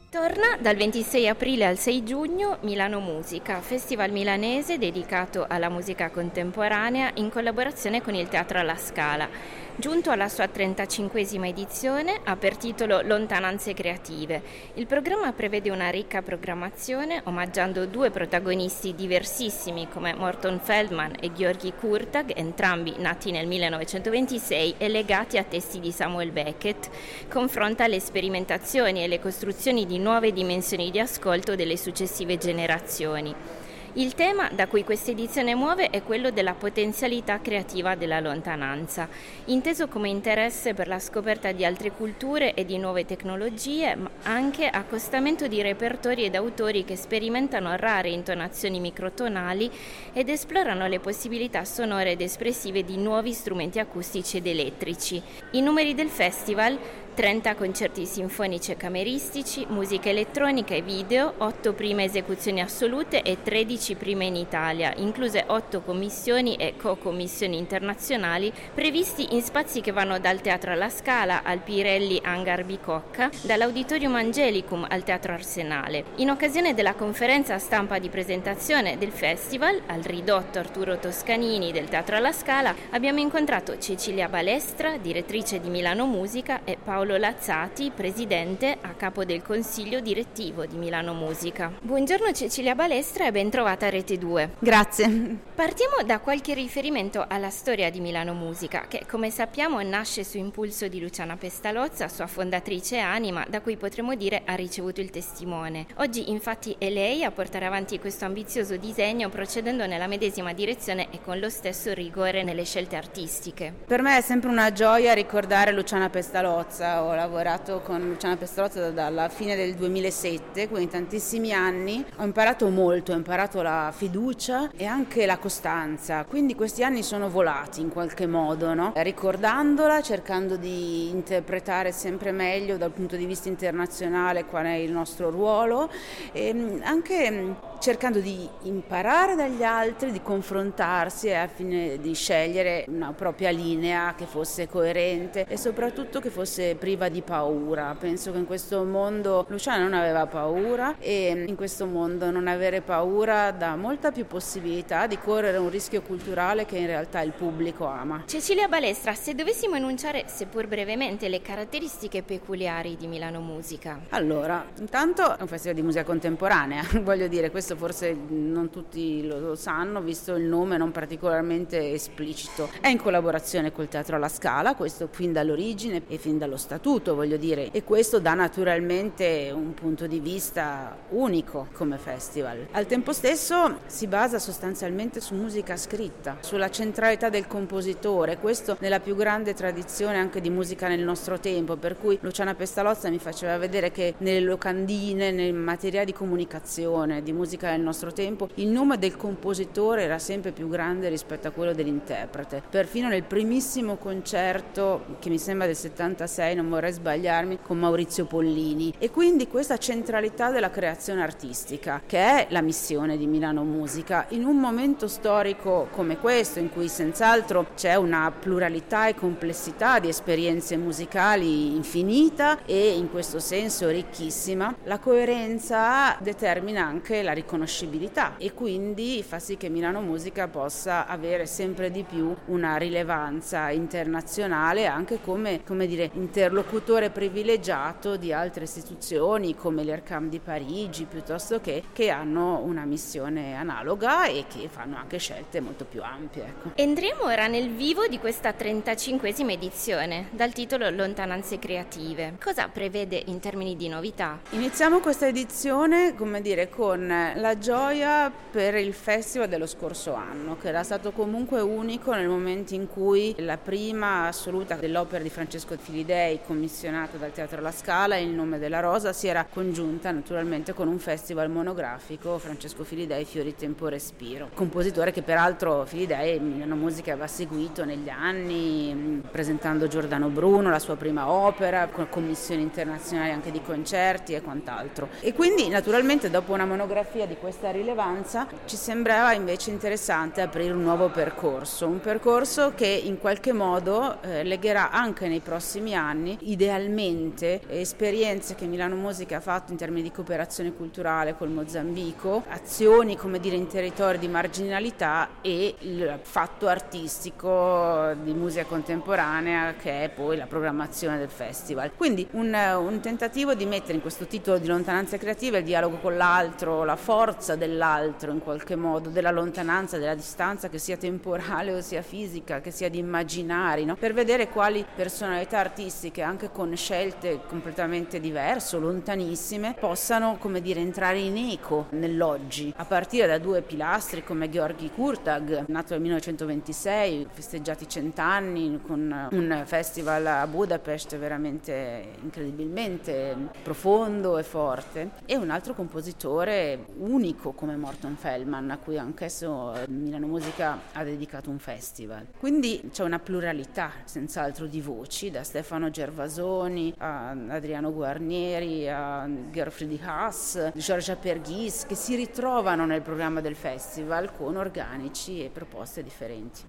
Torna dal 26 aprile al 6 giugno Milano Musica, festival milanese dedicato alla musica contemporanea in collaborazione con il Teatro alla Scala. Giunto alla sua 35esima edizione, ha per titolo Lontananze creative. Il programma prevede una ricca programmazione, omaggiando due protagonisti diversissimi come Morton Feldman e György Kurtag, entrambi nati nel 1926 e legati a testi di Samuel Beckett. Confronta le sperimentazioni e le costruzioni di nuove dimensioni di ascolto delle successive generazioni. Il tema da cui questa edizione muove è quello della potenzialità creativa della lontananza, inteso come interesse per la scoperta di altre culture e di nuove tecnologie, ma anche accostamento di repertori ed autori che sperimentano rare intonazioni microtonali ed esplorano le possibilità sonore ed espressive di nuovi strumenti acustici ed elettrici. I numeri del festival: 30 concerti sinfonici e cameristici, musica elettronica e video, 8 prime esecuzioni assolute e 13 prime in Italia, incluse 8 commissioni e co-commissioni internazionali previsti in spazi che vanno dal Teatro alla Scala al Pirelli Hangar Bicocca, dall'Auditorium Angelicum al Teatro Arsenale. In occasione della conferenza stampa di presentazione del festival, al ridotto Arturo Toscanini del Teatro alla Scala, abbiamo incontrato Cecilia Balestra, direttrice di Milano Musica, e Paolo Lazzati, presidente a capo del consiglio direttivo di Milano Musica. Buongiorno Cecilia Balestra e ben trovata a Rete 2. Grazie. Partiamo da qualche riferimento alla storia di Milano Musica, che come sappiamo nasce su impulso di Luciana Pestalozza, sua fondatrice e anima, da cui potremmo dire ha ricevuto il testimone. Oggi infatti è lei a portare avanti questo ambizioso disegno, procedendo nella medesima direzione e con lo stesso rigore nelle scelte artistiche. Per me è sempre una gioia ricordare Luciana Pestalozza. Ho lavorato con Luciana Pestalozza dalla fine del 2007, quindi tantissimi anni. Ho imparato molto, ho imparato la fiducia e anche la costanza, quindi questi anni sono volati in qualche modo, no? Ricordandola, cercando di interpretare sempre meglio dal punto di vista internazionale qual è il nostro ruolo e anche cercando di imparare dagli altri, di confrontarsi alla fine di scegliere una propria linea che fosse coerente e soprattutto che fosse priva di paura. Penso che in questo mondo Luciana non aveva paura e in questo mondo non avere paura dà molta più possibilità di correre un rischio culturale che in realtà il pubblico ama. Cecilia Balestra, se dovessimo enunciare, seppur brevemente, le caratteristiche peculiari di Milano Musica. Allora, intanto è un festival di musica contemporanea, voglio dire, questo forse non tutti lo sanno, visto il nome non particolarmente esplicito. È in collaborazione col Teatro alla Scala, questo fin dall'origine e fin dallo statuto, voglio dire, e questo dà naturalmente un punto di vista unico come festival. Al tempo stesso si basa sostanzialmente su musica scritta, sulla centralità del compositore, questo nella più grande tradizione anche di musica nel nostro tempo, per cui Luciana Pestalozza mi faceva vedere che nelle locandine, nei materiali di comunicazione di musica nel nostro tempo, il nome del compositore era sempre più grande rispetto a quello dell'interprete. Perfino nel primissimo concerto, che mi sembra del 76, non vorrei sbagliarmi, con Maurizio Pollini. E quindi questa centralità della creazione artistica, che è la missione di Milano Musica, in un momento storico come questo, in cui senz'altro c'è una pluralità e complessità di esperienze musicali infinita e in questo senso ricchissima, la coerenza determina anche la riconoscibilità e quindi fa sì che Milano Musica possa avere sempre di più una rilevanza internazionale anche come dire, interlocutore privilegiato di altre istituzioni come l'ERCAM di Parigi, piuttosto che hanno una missione analoga e che fanno anche scelte molto più ampie. Ecco. Entriamo ora nel vivo di questa 35esima edizione, dal titolo Lontananze creative. Cosa prevede in termini di novità? Iniziamo questa edizione, come dire, con la gioia per il festival dello scorso anno, che era stato comunque unico nel momento in cui la prima assoluta dell'opera di Francesco Filidei, commissionata dal Teatro alla Scala, Il nome della rosa, si era congiunta naturalmente con un festival monografico, Francesco Filidei, Fiori, tempo, respiro. Compositore che peraltro Filidei Milano Musica aveva seguito negli anni, presentando Giordano Bruno, la sua prima opera, con commissioni internazionali anche di concerti e quant'altro. E quindi naturalmente dopo una monografia fotografia di questa rilevanza, ci sembrava invece interessante aprire un nuovo percorso, un percorso che in qualche modo legherà anche nei prossimi anni, idealmente, esperienze che Milano Musica ha fatto in termini di cooperazione culturale col Mozambico, azioni, come dire, in territori di marginalità e il fatto artistico di musica contemporanea che è poi la programmazione del festival. Quindi un tentativo di mettere in questo titolo di lontananza creativa il dialogo con l'altro, la forza dell'altro in qualche modo, della lontananza, della distanza, che sia temporale o sia fisica, che sia di immaginari, no? Per vedere quali personalità artistiche, anche con scelte completamente diverse o lontanissime, possano, come dire, entrare in eco nell'oggi, a partire da due pilastri come Gheorghi Kurtag, nato nel 1926, festeggiati 100 anni con un festival a Budapest veramente incredibilmente profondo e forte, e un altro compositore unico come Morton Feldman, a cui anch'esso Milano Musica ha dedicato un festival. Quindi c'è una pluralità senz'altro di voci, da Stefano Gervasoni a Adriano Guarnieri a Georg Friedrich Haas, Giorgia Perghis, che si ritrovano nel programma del festival con organici e proposte differenti.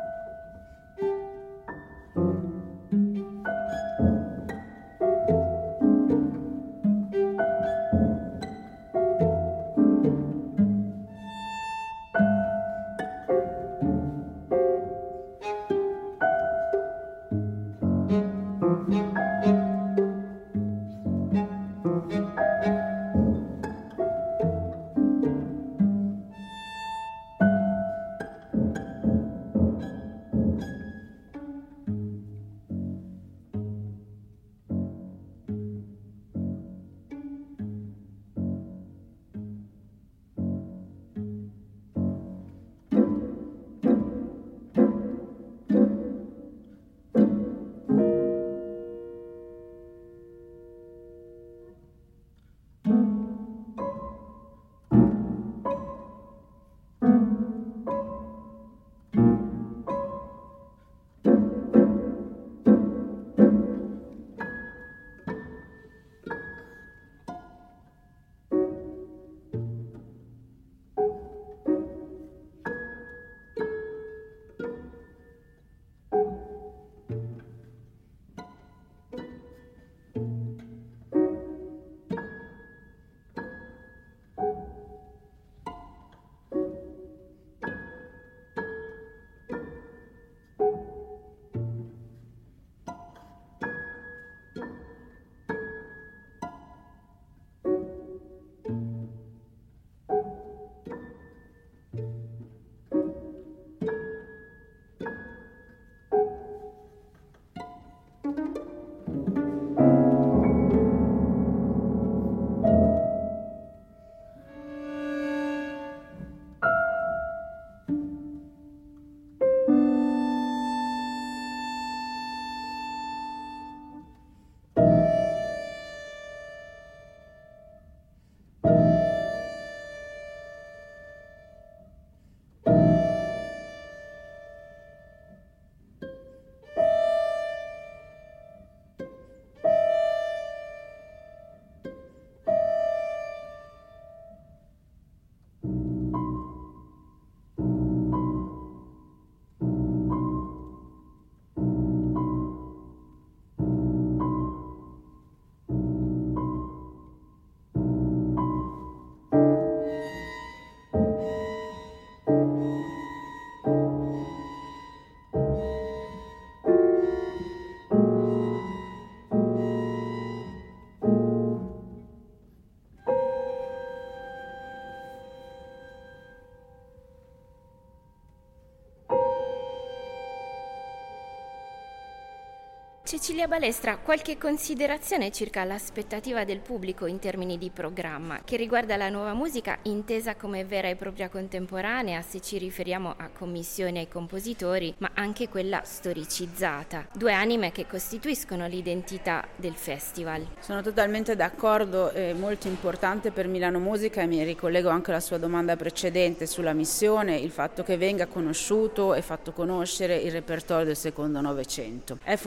Cecilia Balestra, qualche considerazione circa l'aspettativa del pubblico in termini di programma, che riguarda la nuova musica intesa come vera e propria contemporanea, se ci riferiamo a commissioni ai compositori, ma anche quella storicizzata, due anime che costituiscono l'identità del festival. Sono totalmente d'accordo, è molto importante per Milano Musica, e mi ricollego anche alla sua domanda precedente sulla missione, il fatto che venga conosciuto e fatto conoscere il repertorio del secondo Novecento. È fondamentale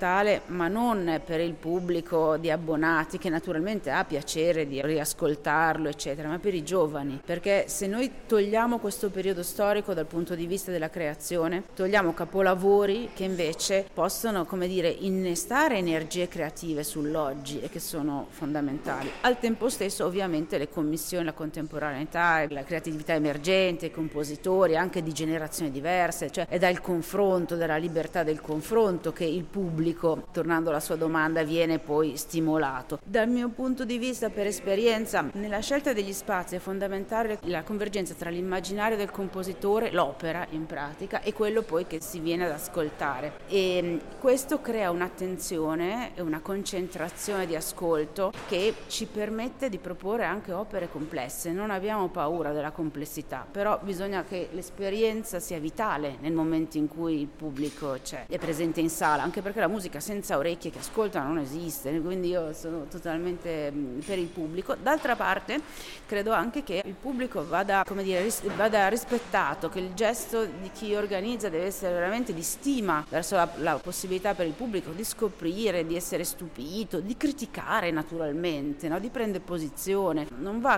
fondamentale, ma non per il pubblico di abbonati che naturalmente ha piacere di riascoltarlo, eccetera, ma per i giovani, perché se noi togliamo questo periodo storico dal punto di vista della creazione, togliamo capolavori che invece possono, come dire, innestare energie creative sull'oggi e che sono fondamentali. Al tempo stesso ovviamente le commissioni, la contemporaneità, la creatività emergente, i compositori anche di generazioni diverse, cioè è dal confronto, dalla libertà del confronto che il pubblico, tornando alla sua domanda, viene poi stimolato. Dal mio punto di vista, per esperienza, nella scelta degli spazi è fondamentale la convergenza tra l'immaginario del compositore, l'opera in pratica, e quello poi che si viene ad ascoltare, e questo crea un'attenzione e una concentrazione di ascolto che ci permette di proporre anche opere complesse. Non abbiamo paura della complessità, però bisogna che l'esperienza sia vitale nel momento in cui il pubblico è presente in sala, anche perché la musica senza orecchie che ascoltano non esiste, quindi io sono totalmente per il pubblico. D'altra parte credo anche che il pubblico vada rispettato, che il gesto di chi organizza deve essere veramente di stima verso la possibilità per il pubblico di scoprire, di essere stupito, di criticare naturalmente, no? Di prendere posizione. Non va,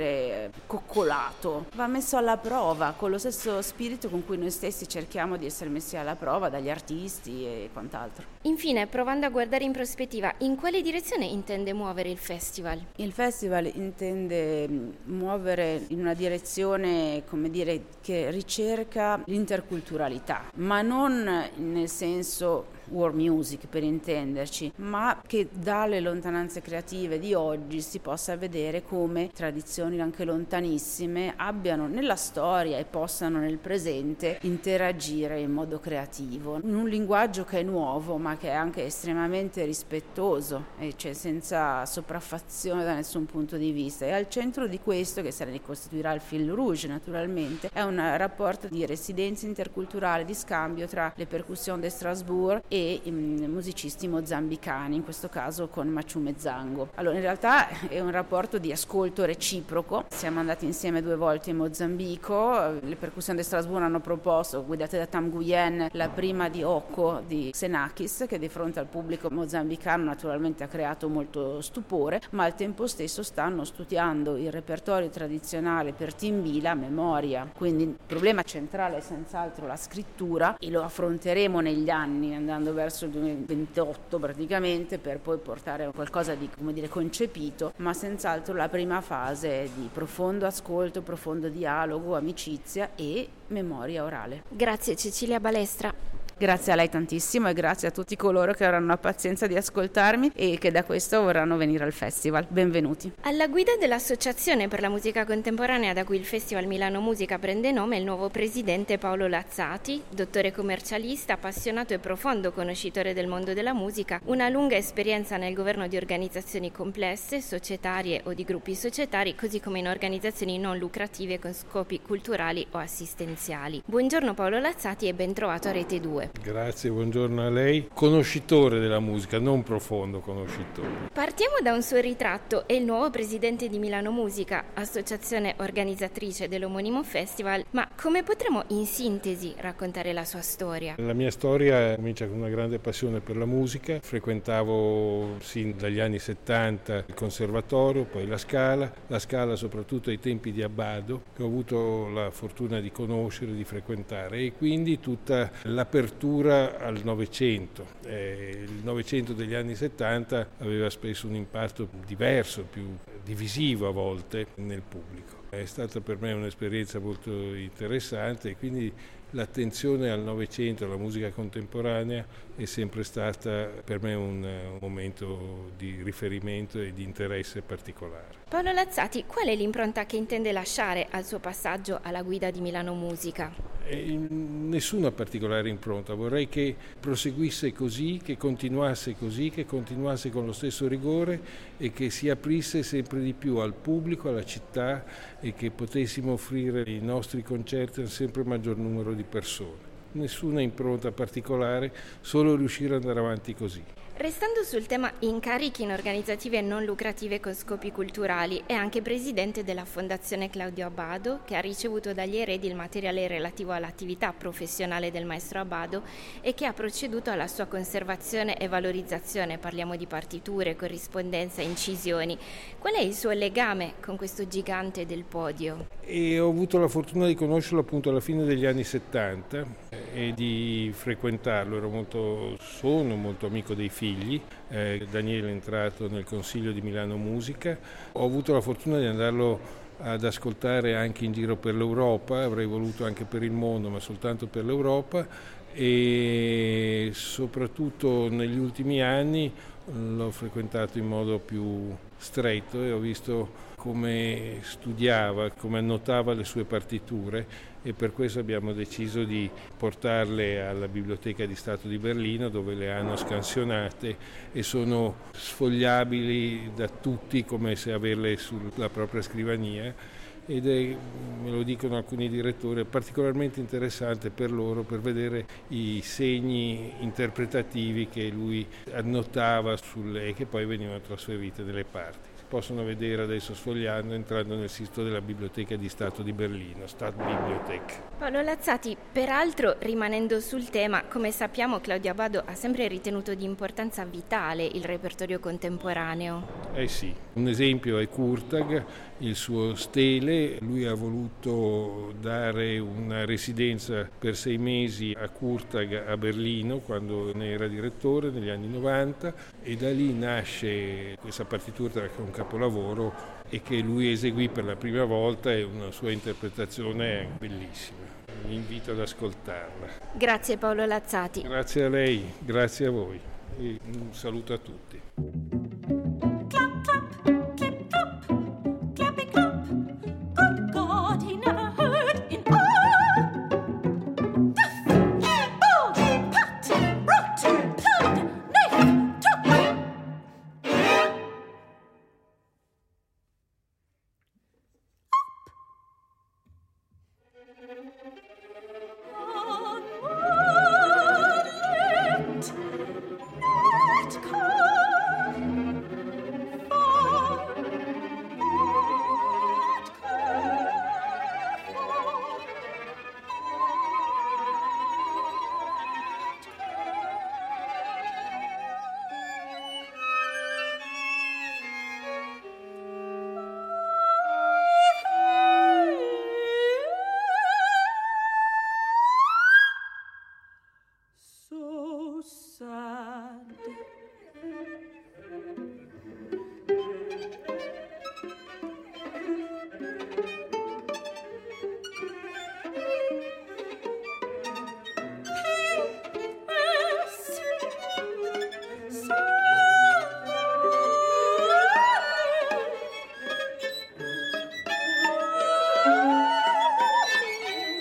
coccolato, va messo alla prova con lo stesso spirito con cui noi stessi cerchiamo di essere messi alla prova dagli artisti e quant'altro. Infine, provando a guardare in prospettiva, in quale direzione intende muovere il festival? Il festival intende muovere in una direzione, che ricerca l'interculturalità, ma non nel senso world music per intenderci, ma che dalle lontananze creative di oggi si possa vedere come tradizioni anche lontanissime abbiano nella storia e possano nel presente interagire in modo creativo, in un linguaggio che è nuovo ma che è anche estremamente rispettoso e senza sopraffazione da nessun punto di vista. E al centro di questo, che se ne costituirà il fil rouge naturalmente, è un rapporto di residenza interculturale, di scambio tra le percussion de Strasbourg e i musicisti mozambicani, in questo caso con Maciume Zango. Allora, in realtà è un rapporto di ascolto reciproco. Siamo andati insieme 2 volte in Mozambico, le percussioni de Strasbourg hanno proposto, guidate da Tam Nguyen, la prima di Oko di Xenakis, che di fronte al pubblico mozambicano naturalmente ha creato molto stupore, ma al tempo stesso stanno studiando il repertorio tradizionale per timbila a memoria. Quindi il problema centrale è senz'altro la scrittura, e lo affronteremo negli anni andando verso il 2028 praticamente, per poi portare a qualcosa di concepito, ma senz'altro la prima fase è di profondo ascolto, profondo dialogo, amicizia e memoria orale. Grazie Cecilia Balestra. Grazie a lei tantissimo e grazie a tutti coloro che avranno la pazienza di ascoltarmi e che da questo vorranno venire al festival. Benvenuti. Alla guida dell'Associazione per la musica contemporanea da cui il Festival Milano Musica prende nome il nuovo presidente Paolo Lazzati, dottore commercialista, appassionato e profondo conoscitore del mondo della musica, una lunga esperienza nel governo di organizzazioni complesse, societarie o di gruppi societari, così come in organizzazioni non lucrative con scopi culturali o assistenziali. Buongiorno Paolo Lazzati e ben trovato a Rete 2. Grazie, buongiorno a lei. Conoscitore della musica, non profondo conoscitore. Partiamo da un suo ritratto. È il nuovo presidente di Milano Musica, associazione organizzatrice dell'omonimo festival, ma come potremmo in sintesi raccontare la sua storia? La mia storia comincia con una grande passione per la musica. Frequentavo sin dagli anni 70 il conservatorio, poi la Scala soprattutto ai tempi di Abbado, che ho avuto la fortuna di conoscere, di frequentare, e quindi tutta l'apertura al Novecento. Il Novecento degli anni 70 aveva spesso un impatto diverso, più divisivo a volte nel pubblico. È stata per me un'esperienza molto interessante e quindi l'attenzione al Novecento, alla musica contemporanea, è sempre stata per me un momento di riferimento e di interesse particolare. Paolo Lazzati, qual è l'impronta che intende lasciare al suo passaggio alla guida di Milano Musica? Nessuna particolare impronta, vorrei che proseguisse così, che continuasse con lo stesso rigore e che si aprisse sempre di più al pubblico, alla città, e che potessimo offrire i nostri concerti a sempre maggior numero di persone. nessuna impronta particolare, solo riuscire ad andare avanti così. Restando sul tema incarichi in organizzative non lucrative con scopi culturali, è anche presidente della Fondazione Claudio Abbado, che ha ricevuto dagli eredi il materiale relativo all'attività professionale del maestro Abbado e che ha proceduto alla sua conservazione e valorizzazione. Parliamo di partiture, corrispondenza, incisioni. Qual è il suo legame con questo gigante del podio? E ho avuto la fortuna di conoscerlo appunto alla fine degli anni 70 e di frequentarlo. Sono molto amico dei figli. Daniele è entrato nel Consiglio di Milano Musica. Ho avuto la fortuna di andarlo ad ascoltare anche in giro per l'Europa, avrei voluto anche per il mondo, ma soltanto per l'Europa, e soprattutto negli ultimi anni l'ho frequentato in modo più stretto e ho visto come studiava, come annotava le sue partiture, e per questo abbiamo deciso di portarle alla Biblioteca di Stato di Berlino, dove le hanno scansionate e sono sfogliabili da tutti come se averle sulla propria scrivania, ed è, me lo dicono alcuni direttori, è particolarmente interessante per loro per vedere i segni interpretativi che lui annotava e che poi venivano trasferiti nelle parti. Possono vedere adesso sfogliando, entrando nel sito della Biblioteca di Stato di Berlino, Stadtbibliothek. Paolo Lazzati, peraltro rimanendo sul tema, come sappiamo Claudio Abbado ha sempre ritenuto di importanza vitale il repertorio contemporaneo. Eh sì, un esempio è Kurtag, il suo Stele. Lui ha voluto dare una residenza per 6 mesi a Kurtag a Berlino quando ne era direttore negli anni 90, e da lì nasce questa partitura che è un capolavoro e che lui eseguì per la prima volta, e una sua interpretazione bellissima. Vi invito ad ascoltarla. Grazie Paolo Lazzati. Grazie a lei, grazie a voi e un saluto a tutti.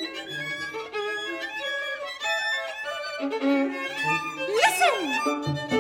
Listen!